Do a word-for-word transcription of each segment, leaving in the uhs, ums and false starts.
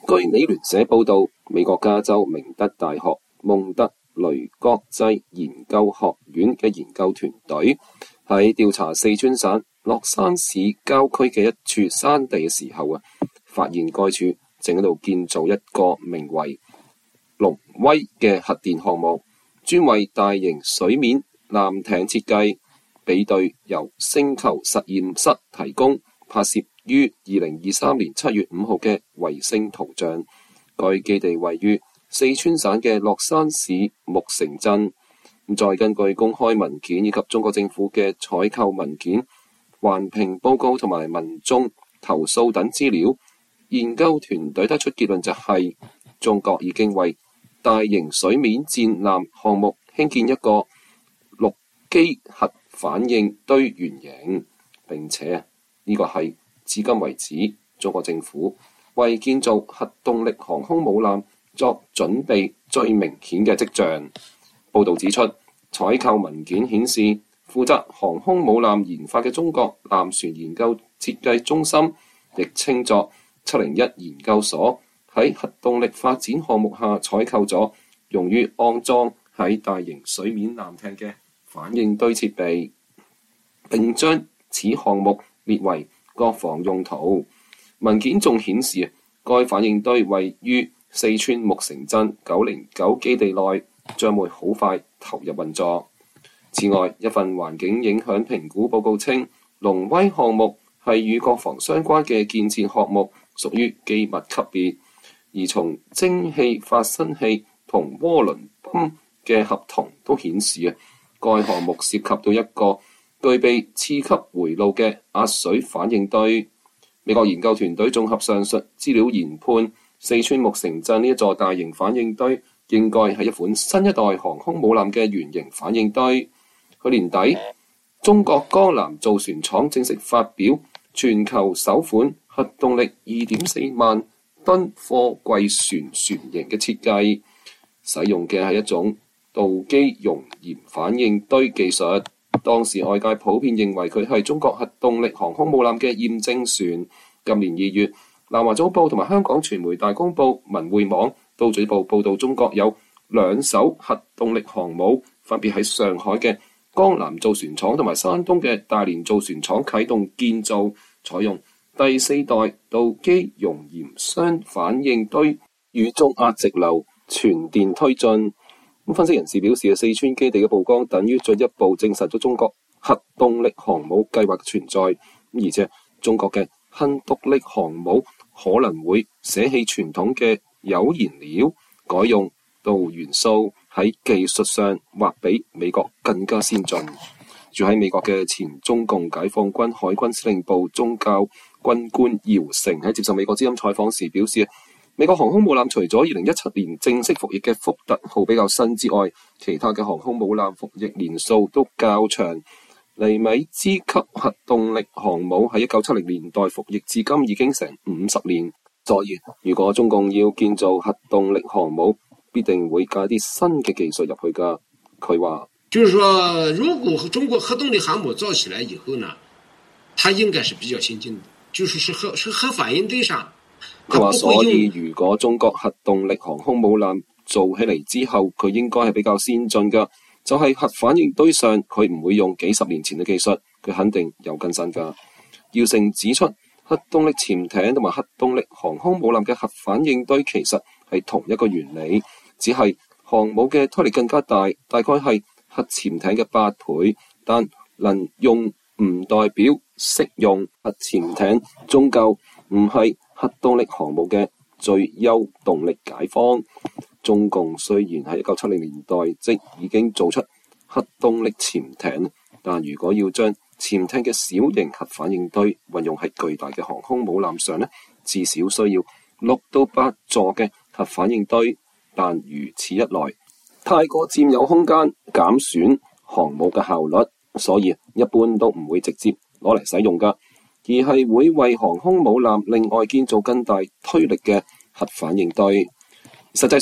據美聯社報道，美國加州明德大學蒙特雷國際研究學院嘅研究團隊喺調查四川省樂山市郊區嘅一處山地嘅時候啊，發現該處正喺度建造一個名為龍威嘅核電項目，專為大型水面艦艇設計。比對由星球實驗室提供拍攝於二零二三年七月五號嘅衛星圖像。該基地位於四川省嘅樂山市木城鎮。再根據公開文件以及中國政府嘅採購文件、環評報告同埋民眾投訴等資料，研究團隊得出結論就係、是、中國已經為大型水面戰艦項目興建一個陸基核反應堆原型，並且呢、這個係至今為止中國政府為建造核動力航空母艦作準備最明顯嘅跡象。報導指出，採購文件顯示，負責航空母艦研發嘅中國艦船研究設計中心，亦稱作七零一研究所，喺核動力發展項目下採購咗用於安裝喺大型水面艦艇嘅反應堆設備，並將此項目列為國防用途。文件仲顯示，該反應堆位於四川木城鎮九零九基地內，將會好快投入運作。此外，一份環境影響評估報告稱，龍威項目係與國防相關嘅建設項目，屬於機密級別。而從蒸汽發生器同渦輪泵嘅合同都顯示啊，該項目涉及到一個具備次級回路嘅壓水反應堆。美國研究團隊綜合上述資料研判，四川木城鎮呢一座大型反應堆應該係一款新一代航空母艦嘅原型反應堆。去年底，中國江南造船廠正式發表全球首款核動力二點四萬噸貨櫃船船型嘅設計，使用嘅係一種導機熔鹽反應堆技術。當時外界普遍認為佢係中國核動力航空母艦嘅驗證船。今年二月，南華早報同埋香港傳媒大公報、文匯網都進一步報道，中國有兩艘核動力航母，分別喺上海嘅江南造船廠同埋山東嘅大連造船廠啟動建造，採用第四代導機熔鹽雙反應堆與中壓直流全電推進。咁分析人士表示，四川基地嘅曝光等於進一步證實咗中國核動力航母計劃嘅存在，而且中國嘅核動力航母可能會捨棄傳統嘅鈾燃料，改用鍍元素，喺技術上或比美國更加先進。住喺美國嘅前中共解放軍海軍司令部中校軍官姚成喺接受美國之音採訪時表示，美國航空母艦除咗二零一七年正式服役嘅福特號比較新之外，其他嘅航空母艦服役年數都較長。尼米茲級核動力航母喺一九七零年代服役至今已經成五十年，所以如果中共要建造核動力航母，必定會加啲新嘅技術入去噶。佢話， 就是說，如果中國核動力航母造起來以後呢，它應該是比較先進的，就是是核是核反應堆上。 佢話，所以如果中國核動力航空母艦做起嚟之後，佢應該係比較先進噶。就係核反應堆上，佢唔會用幾十年前嘅技術，佢肯定有更新噶。姚成指出，核動力潛艇同埋核動力航空母艦嘅核反應堆其實係同一個原理，只係航母嘅推力更加大，大概係核潛艇嘅八倍，但能用唔代表適用。核潛艇終究唔係核動力航母嘅最優動力解方。中共雖然喺一九七零年代即已經做出核動力潛艇，但如果要將潛艇嘅小型核反應堆運用喺巨大嘅航空母艦上呢，至少需要六到八座嘅核反應堆。但如此一來，太過佔有空間，減損航母嘅效率，所以一般都唔會直接攞嚟使用噶，而係會為航空母艦另外建造更大推力嘅核反應堆。實際上，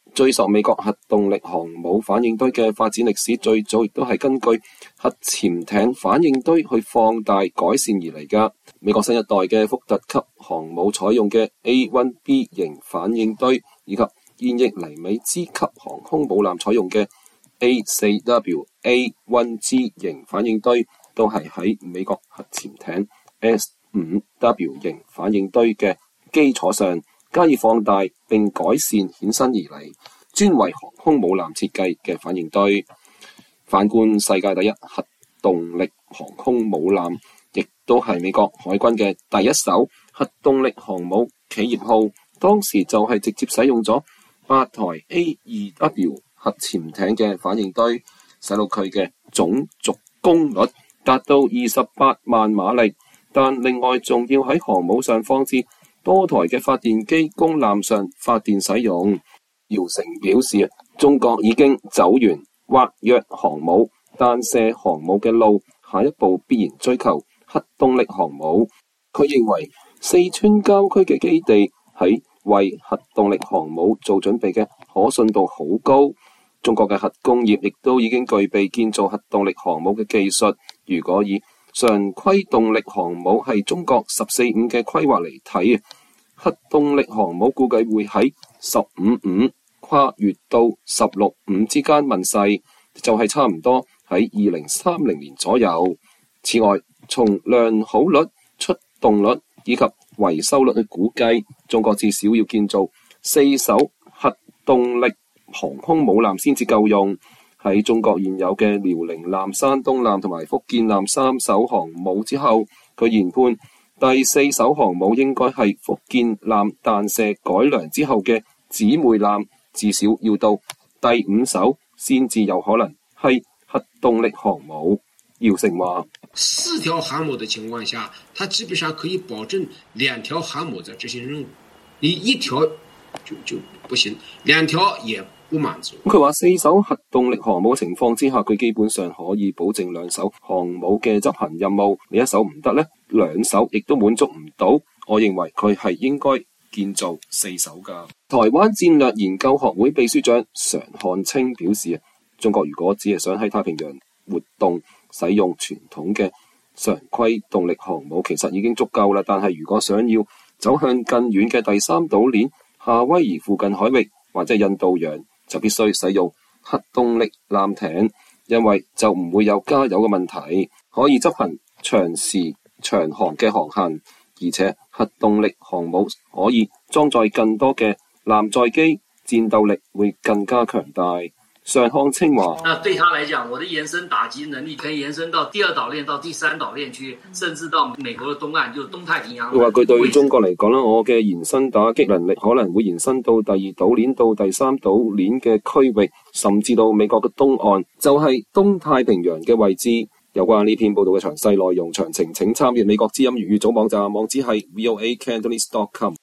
追溯美國核動力航母反應堆嘅發展歷史，最早亦都係根據核潛艇反應堆去放大改善而嚟㗎。美國新一代嘅福特級航母採用嘅 A 一 B 型反應堆，以及現役尼米茲級航空母艦採用嘅 A 四 W A 一 G 型反應堆，都係喺美國核潛艇 S 五 W 型反應堆嘅基礎上加以放大並改善衍生而嚟，專為航空母艦設計嘅反應堆。反觀世界第一核動力航空母艦，亦都係美國海軍嘅第一艘核動力航母企業號，當時就係直接使用咗八台 A 二 W 核潛艇嘅反應堆，使到佢嘅總續功率達到二十八萬馬力。但另外仲要喺航母上放置多台嘅發電機供艦上發電使用。姚成表示，中國已經走完滑躍航母、彈射航母嘅路，下一步必然追求核動力航母。佢認為四川郊區嘅基地喺為核動力航母做準備嘅可信度好高。中國嘅核工業亦都已經具備建造核動力航母嘅技術。如果以常規動力航母係中國十四五嘅規劃嚟睇，核動力航母估計會喺十五五跨越到十六五之間問世，就係、是、差唔多喺二零三零年左右。此外，從良好率、出動率以及維修率去估計，中國至少要建造四艘核動力航空母艦先至夠用。喺中國現有嘅遼寧艦、山東艦同埋福建艦三艘航母之後，佢研判第四艘航母應該係福建艦彈射改良之後嘅姊妹艦，至少要到第五艘先至有可能係核動力航母。姚成話： 四條航母的情況下，它基本上可以保證兩條航母在執行任務，你一條就就不行，兩條也不滿足。 佢話四艘核動力航母情況之下，佢基本上可以保證兩艘航母嘅執行任務。你一艘唔得呢，兩艘亦都滿足唔到。我認為佢係應該建造四艘噶。台灣戰略研究學會秘書長常漢清表示，中國如果只係想喺太平洋活動，使用傳統嘅常規動力航母其實已經足夠啦。但係如果想要走向更遠嘅第三島鏈、夏威夷附近海域或者印度洋，就必須使用核動力艦艇，因為就唔會有加油嘅問題，可以執行長時長航嘅航行，而且核動力航母可以裝載更多嘅艦載機，戰鬥力會更加強大。常漢清話： 那對他來講，我的延伸打擊能力可以延伸到第二島鏈、到第三島鏈區，甚至到美國的東岸，就是東太平洋。 佢話佢對中國嚟講啦，我嘅延伸打擊能力可能會延伸到第二島鏈到第三島鏈嘅區域，甚至到美國嘅東岸，就係東太平洋嘅位置。有關呢篇報道嘅詳細內容詳情，請參閱美國之音粵語組網站，網址係 v o a cantonese dot com。